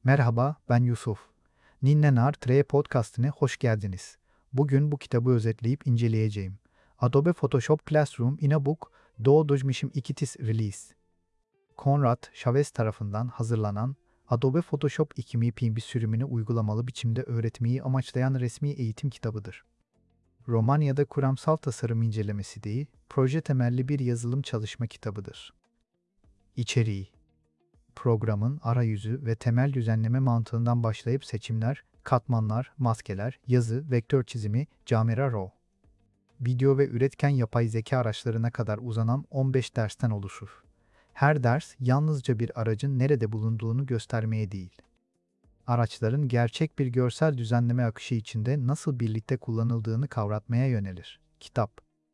Merhaba, ben Yusuf. Ninnenar Tre Podcast'ine hoş geldiniz. Bugün bu kitabı özetleyip inceleyeceğim. Adobe Photoshop Classroom in a Book, Do 2022 Release. Conrad Chavez tarafından hazırlanan Adobe Photoshop 2000 bir sürümünü uygulamalı biçimde öğretmeyi amaçlayan resmi eğitim kitabıdır. Romanya'da kuramsal tasarım incelemesi değil, proje temelli bir yazılım çalışma kitabıdır. İçeriği Programın arayüzü ve temel düzenleme mantığından başlayıp seçimler, katmanlar, maskeler, yazı, vektör çizimi, Camera Raw, video ve üretken yapay zeka araçlarına kadar uzanan 15 dersten oluşur. Her ders yalnızca bir aracın nerede bulunduğunu göstermeye değil, araçların gerçek bir görsel düzenleme akışı içinde nasıl birlikte kullanıldığını kavratmaya yönelir. Kitap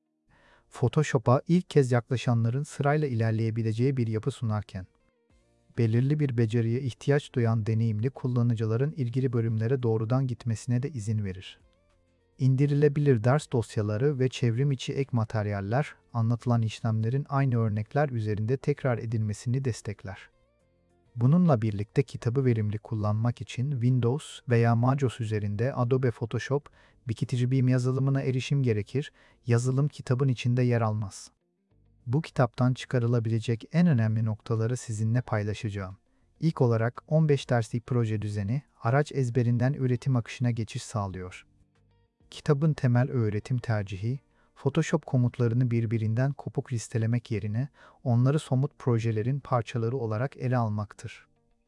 Photoshop'a ilk kez yaklaşanların sırayla ilerleyebileceği bir yapı sunarken, belirli bir beceriye ihtiyaç duyan deneyimli kullanıcıların ilgili bölümlere doğrudan gitmesine de izin verir. İndirilebilir ders dosyaları ve çevrim içi ek materyaller, anlatılan işlemlerin aynı örnekler üzerinde tekrar edilmesini destekler. Bununla birlikte kitabı verimli kullanmak için Windows veya MacOS üzerinde Adobe Photoshop, BIM yazılımına erişim gerekir, yazılım kitabın içinde yer almaz. Bu kitaptan çıkarılabilecek en önemli noktaları sizinle paylaşacağım. İlk olarak 15 derslik proje düzeni, araç ezberinden üretim akışına geçiş sağlıyor. Kitabın temel öğretim tercihi, Photoshop komutlarını birbirinden kopuk listelemek yerine onları somut projelerin parçaları olarak ele almaktır.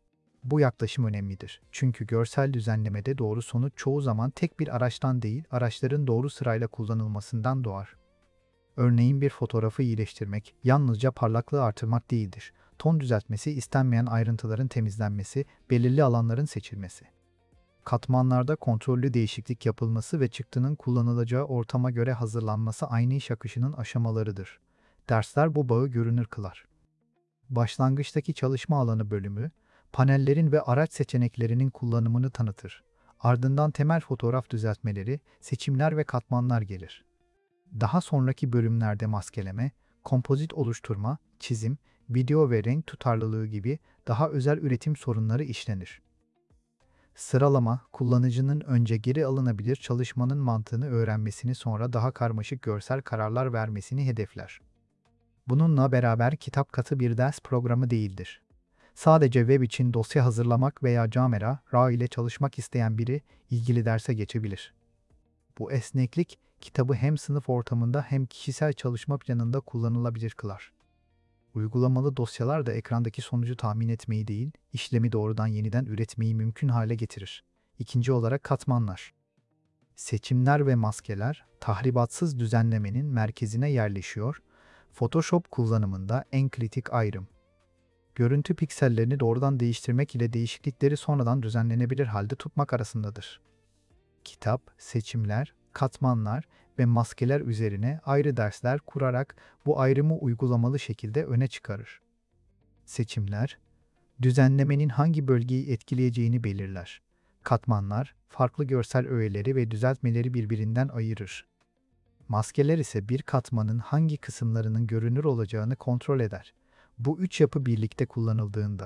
Bu yaklaşım önemlidir. Çünkü görsel düzenlemede doğru sonuç çoğu zaman tek bir araçtan değil, araçların doğru sırayla kullanılmasından doğar. Örneğin bir fotoğrafı iyileştirmek, yalnızca parlaklığı artırmak değildir. Ton düzeltmesi, istenmeyen ayrıntıların temizlenmesi, belirli alanların seçilmesi. Katmanlarda kontrollü değişiklik yapılması ve çıktının kullanılacağı ortama göre hazırlanması aynı iş akışının aşamalarıdır. Dersler bu bağı görünür kılar. Başlangıçtaki çalışma alanı bölümü, panellerin ve araç seçeneklerinin kullanımını tanıtır. Ardından temel fotoğraf düzeltmeleri, seçimler ve katmanlar gelir. Daha sonraki bölümlerde maskeleme, kompozit oluşturma, çizim, video ve renk tutarlılığı gibi daha özel üretim sorunları işlenir. Sıralama, kullanıcının önce geri alınabilir çalışmanın mantığını öğrenmesini sonra daha karmaşık görsel kararlar vermesini hedefler. Bununla beraber kitap katı bir ders programı değildir. Sadece web için dosya hazırlamak veya Camera Raw ile çalışmak isteyen biri ilgili derse geçebilir. Bu esneklik, kitabı hem sınıf ortamında hem kişisel çalışma planında kullanılabilir kılar. Uygulamalı dosyalar da ekrandaki sonucu tahmin etmeyi değil, işlemi doğrudan yeniden üretmeyi mümkün hale getirir. İkinci olarak katmanlar. Seçimler ve maskeler, tahribatsız düzenlemenin merkezine yerleşiyor. Photoshop kullanımında en kritik ayrım. Görüntü piksellerini doğrudan değiştirmek ile değişiklikleri sonradan düzenlenebilir halde tutmak arasındadır. Kitap, seçimler, katmanlar ve maskeler üzerine ayrı dersler kurarak bu ayrımı uygulamalı şekilde öne çıkarır. Seçimler, düzenlemenin hangi bölgeyi etkileyeceğini belirler. Katmanlar, farklı görsel öğeleri ve düzeltmeleri birbirinden ayırır. Maskeler ise bir katmanın hangi kısımlarının görünür olacağını kontrol eder. Bu üç yapı birlikte kullanıldığında,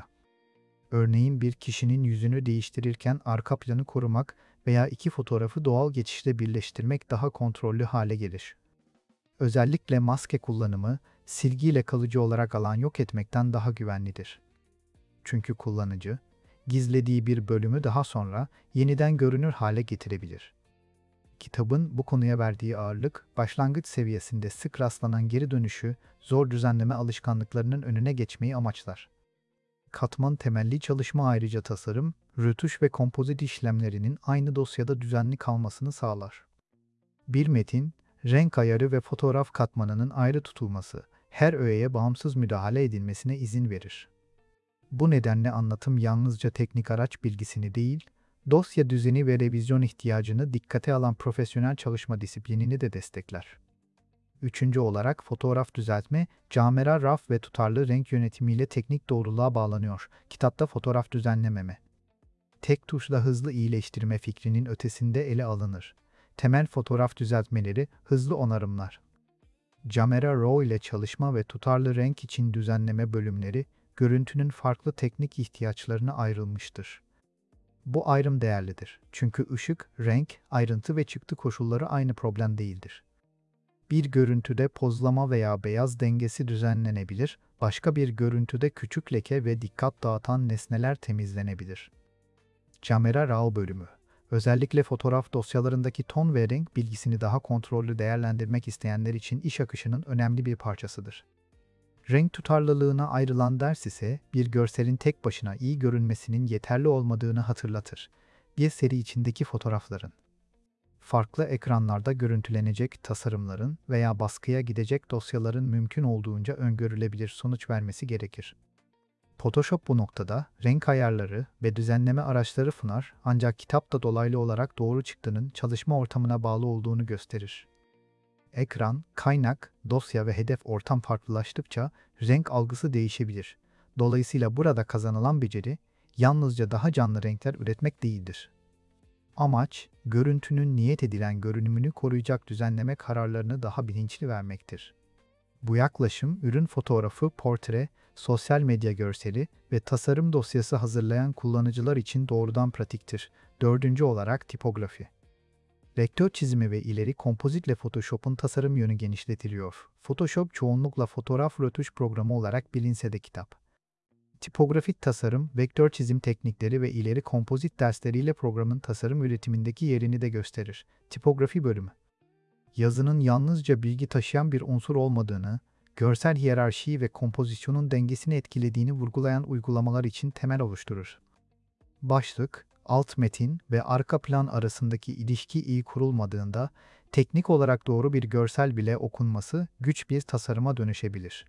örneğin bir kişinin yüzünü değiştirirken arka planı korumak veya iki fotoğrafı doğal geçişle birleştirmek daha kontrollü hale gelir. Özellikle maske kullanımı, silgiyle kalıcı olarak alan yok etmekten daha güvenlidir. Çünkü kullanıcı, gizlediği bir bölümü daha sonra yeniden görünür hale getirebilir. Kitabın bu konuya verdiği ağırlık, başlangıç seviyesinde sık rastlanan geri dönüşü, zor düzenleme alışkanlıklarının önüne geçmeyi amaçlar. Katman temelli çalışma ayrıca tasarım, rötuş ve kompozit işlemlerinin aynı dosyada düzenli kalmasını sağlar. Bir metin, renk ayarı ve fotoğraf katmanının ayrı tutulması, her öğeye bağımsız müdahale edilmesine izin verir. Bu nedenle anlatım yalnızca teknik araç bilgisini değil, dosya düzeni ve revizyon ihtiyacını dikkate alan profesyonel çalışma disiplinini de destekler. Üçüncü olarak fotoğraf düzeltme, camera, raf ve tutarlı renk yönetimiyle teknik doğruluğa bağlanıyor. Kitapta fotoğraf düzenlememe, tek tuşla hızlı iyileştirme fikrinin ötesinde ele alınır. Temel fotoğraf düzeltmeleri, hızlı onarımlar. Camera Raw ile çalışma ve tutarlı renk için düzenleme bölümleri, görüntünün farklı teknik ihtiyaçlarına ayrılmıştır. Bu ayrım değerlidir. Çünkü ışık, renk, ayrıntı ve çıktı koşulları aynı problem değildir. Bir görüntüde pozlama veya beyaz dengesi düzenlenebilir, başka bir görüntüde küçük leke ve dikkat dağıtan nesneler temizlenebilir. Camera Raw bölümü. Özellikle fotoğraf dosyalarındaki ton ve renk bilgisini daha kontrollü değerlendirmek isteyenler için iş akışının önemli bir parçasıdır. Renk tutarlılığına ayrılan ders ise bir görselin tek başına iyi görünmesinin yeterli olmadığını hatırlatır. Bir seri içindeki fotoğrafların, farklı ekranlarda görüntülenecek tasarımların veya baskıya gidecek dosyaların mümkün olduğunca öngörülebilir sonuç vermesi gerekir. Photoshop bu noktada renk ayarları ve düzenleme araçları sunar, ancak kitapta dolaylı olarak doğru çıktının çalışma ortamına bağlı olduğunu gösterir. Ekran, kaynak, dosya ve hedef ortam farklılaştıkça renk algısı değişebilir. Dolayısıyla burada kazanılan beceri, yalnızca daha canlı renkler üretmek değildir. Amaç, görüntünün niyet edilen görünümünü koruyacak düzenleme kararlarını daha bilinçli vermektir. Bu yaklaşım, ürün fotoğrafı, portre, sosyal medya görseli ve tasarım dosyası hazırlayan kullanıcılar için doğrudan pratiktir. Dördüncü olarak tipografi. Vektör çizimi ve ileri kompozitle Photoshop'un tasarım yönü genişletiliyor. Photoshop çoğunlukla fotoğraf rötuş programı olarak bilinse de kitap, tipografik tasarım, vektör çizim teknikleri ve ileri kompozit dersleriyle programın tasarım üretimindeki yerini de gösterir. Tipografi bölümü. Yazının yalnızca bilgi taşıyan bir unsur olmadığını, görsel hiyerarşiyi ve kompozisyonun dengesini etkilediğini vurgulayan uygulamalar için temel oluşturur. Başlık, alt metin ve arka plan arasındaki ilişki iyi kurulmadığında, teknik olarak doğru bir görsel bile okunması güç bir tasarıma dönüşebilir.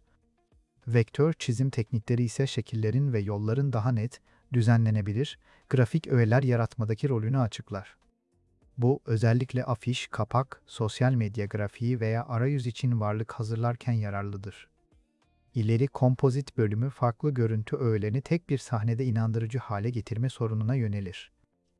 Vektör çizim teknikleri ise şekillerin ve yolların daha net, düzenlenebilir, grafik öğeler yaratmadaki rolünü açıklar. Bu, özellikle afiş, kapak, sosyal medya grafiği veya arayüz için varlık hazırlarken yararlıdır. İleri kompozit bölümü farklı görüntü öğelerini tek bir sahnede inandırıcı hale getirme sorununa yönelir.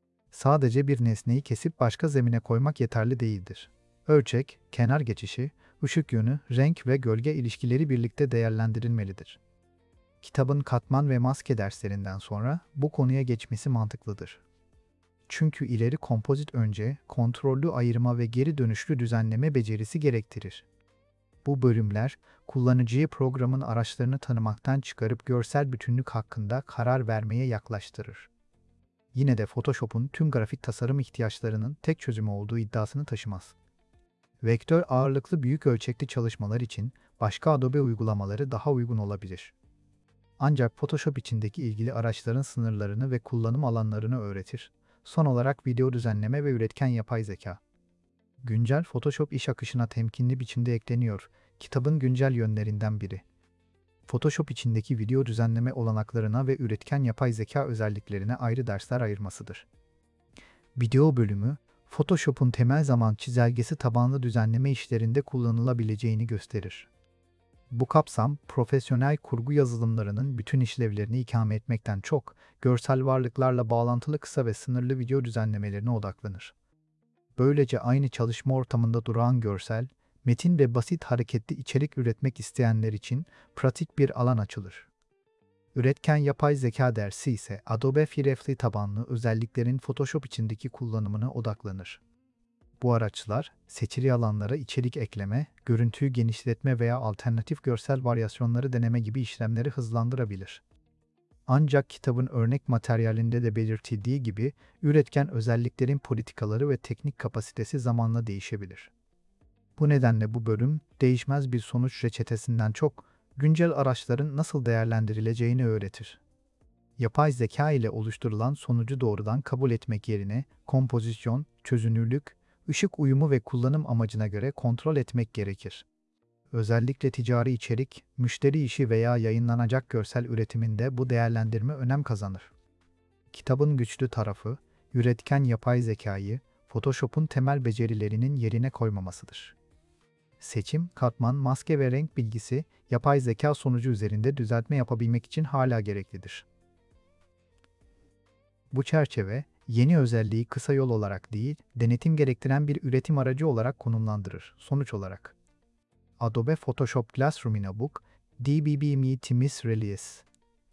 Sadece bir nesneyi kesip başka zemine koymak yeterli değildir. Ölçek, kenar geçişi, ışık yönü, renk ve gölge ilişkileri birlikte değerlendirilmelidir. Kitabın katman ve maske derslerinden sonra bu konuya geçmesi mantıklıdır. Çünkü ileri kompozit önce kontrollü ayırma ve geri dönüşlü düzenleme becerisi gerektirir. Bu bölümler, kullanıcıyı programın araçlarını tanımaktan çıkarıp görsel bütünlük hakkında karar vermeye yaklaştırır. Yine de Photoshop'un tüm grafik tasarım ihtiyaçlarının tek çözümü olduğu iddiasını taşımaz. Vektör ağırlıklı büyük ölçekli çalışmalar için başka Adobe uygulamaları daha uygun olabilir. Ancak Photoshop içindeki ilgili araçların sınırlarını ve kullanım alanlarını öğretir. Son olarak video düzenleme ve üretken yapay zeka. Güncel Photoshop iş akışına temkinli biçimde ekleniyor, kitabın güncel yönlerinden biri. Photoshop içindeki video düzenleme olanaklarına ve üretken yapay zeka özelliklerine ayrı dersler ayırmasıdır. Video bölümü, Photoshop'un temel zaman çizelgesi tabanlı düzenleme işlerinde kullanılabileceğini gösterir. Bu kapsam, profesyonel kurgu yazılımlarının bütün işlevlerini ikame etmekten çok, görsel varlıklarla bağlantılı kısa ve sınırlı video düzenlemelerine odaklanır. Böylece aynı çalışma ortamında durağan görsel, metin ve basit hareketli içerik üretmek isteyenler için pratik bir alan açılır. Üretken yapay zeka dersi ise Adobe Firefly tabanlı özelliklerin Photoshop içindeki kullanımına odaklanır. Bu araçlar, seçili alanlara içerik ekleme, görüntüyü genişletme veya alternatif görsel varyasyonları deneme gibi işlemleri hızlandırabilir. Ancak kitabın örnek materyalinde de belirtildiği gibi, üretken özelliklerin politikaları ve teknik kapasitesi zamanla değişebilir. Bu nedenle bu bölüm, değişmez bir sonuç reçetesinden çok, güncel araçların nasıl değerlendirileceğini öğretir. Yapay zeka ile oluşturulan sonucu doğrudan kabul etmek yerine, kompozisyon, çözünürlük, ışık uyumu ve kullanım amacına göre kontrol etmek gerekir. Özellikle ticari içerik, müşteri işi veya yayınlanacak görsel üretiminde bu değerlendirme önem kazanır. Kitabın güçlü tarafı, üretken yapay zekayı, Photoshop'un temel becerilerinin yerine koymamasıdır. Seçim, katman, maske ve renk bilgisi, yapay zeka sonucu üzerinde düzeltme yapabilmek için hala gereklidir. Bu çerçeve, yeni özelliği kısa yol olarak değil, denetim gerektiren bir üretim aracı olarak konumlandırır. Sonuç olarak, Adobe Photoshop Classroom in a Book, DBB Meet Miss Release.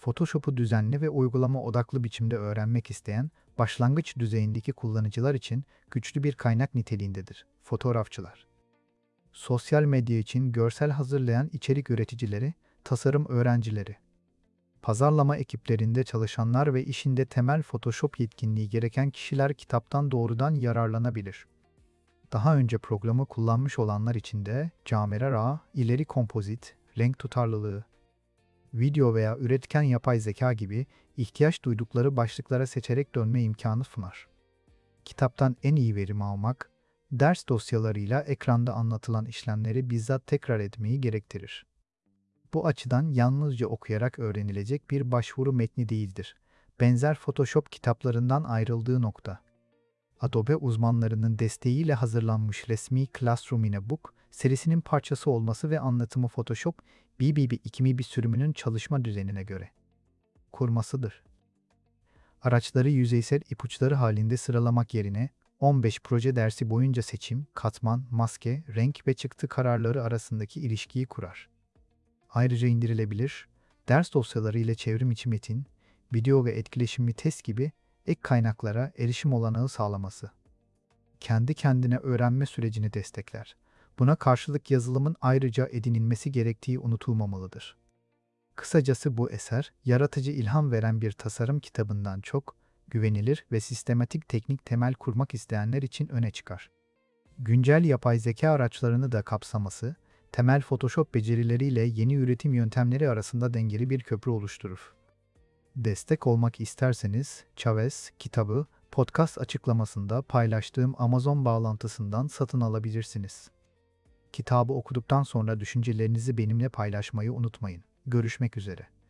Photoshop'u düzenli ve uygulama odaklı biçimde öğrenmek isteyen, başlangıç düzeyindeki kullanıcılar için güçlü bir kaynak niteliğindedir. Fotoğrafçılar, sosyal medya için görsel hazırlayan içerik üreticileri, tasarım öğrencileri, pazarlama ekiplerinde çalışanlar ve işinde temel Photoshop yetkinliği gereken kişiler kitaptan doğrudan yararlanabilir. Daha önce programı kullanmış olanlar için de Camera Raw, ileri kompozit, renk tutarlılığı, video veya üretken yapay zeka gibi ihtiyaç duydukları başlıklara seçerek dönme imkanı sunar. Kitaptan en iyi verim almak, ders dosyalarıyla ekranda anlatılan işlemleri bizzat tekrar etmeyi gerektirir. Bu açıdan yalnızca okuyarak öğrenilecek bir başvuru metni değildir. Benzer Photoshop kitaplarından ayrıldığı nokta. Adobe uzmanlarının desteğiyle hazırlanmış resmi Classroom in a Book serisinin parçası olması ve anlatımı Photoshop BBB 2000 sürümünün çalışma düzenine göre kurmasıdır. Araçları yüzeysel ipuçları halinde sıralamak yerine 15 proje dersi boyunca seçim, katman, maske, renk ve çıktı kararları arasındaki ilişkiyi kurar. Ayrıca indirilebilir, ders dosyaları ile çevrim içi metin, video ve etkileşimli test gibi ek kaynaklara erişim olanağı sağlaması. Kendi kendine öğrenme sürecini destekler. Buna karşılık yazılımın ayrıca edinilmesi gerektiği unutulmamalıdır. Kısacası bu eser, yaratıcı ilham veren bir tasarım kitabından çok, güvenilir ve sistematik teknik temel kurmak isteyenler için öne çıkar. Güncel yapay zeka araçlarını da kapsaması, temel Photoshop becerileriyle yeni üretim yöntemleri arasında dengeli bir köprü oluşturur. Destek olmak isterseniz, Chavez kitabı, podcast açıklamasında paylaştığım Amazon bağlantısından satın alabilirsiniz. Kitabı okuduktan sonra düşüncelerinizi benimle paylaşmayı unutmayın. Görüşmek üzere.